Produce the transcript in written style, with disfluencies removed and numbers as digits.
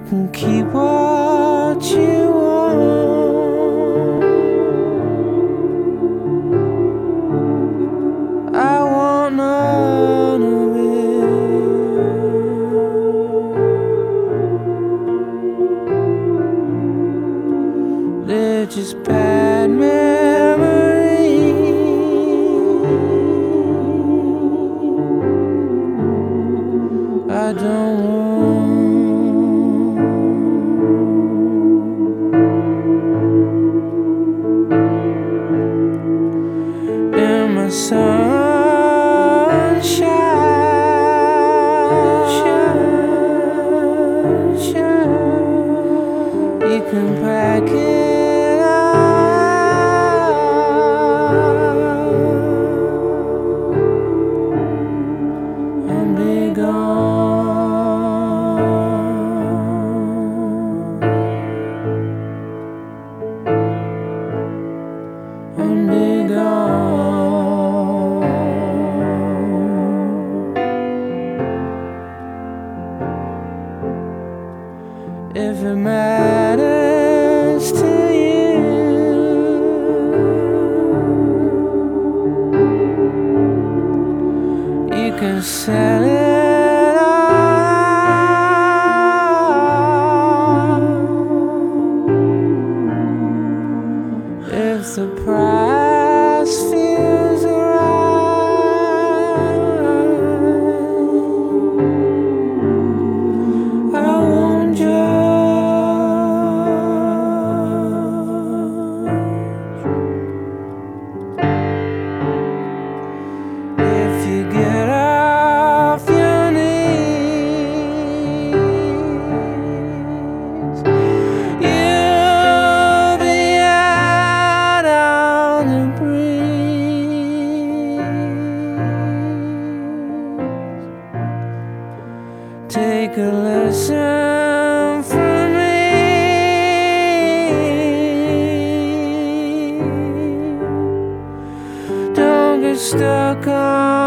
can keep what you want. I want none of it. They're just bad memories. I don't want. In my sunshine, you can pack it up. And be gone. And be gone. If it matters to you, you can sell it all. If the price feels right, I won't judge. If you get off your knees, you'll be out on the breeze. Take a lesson from me. Don't get stuck on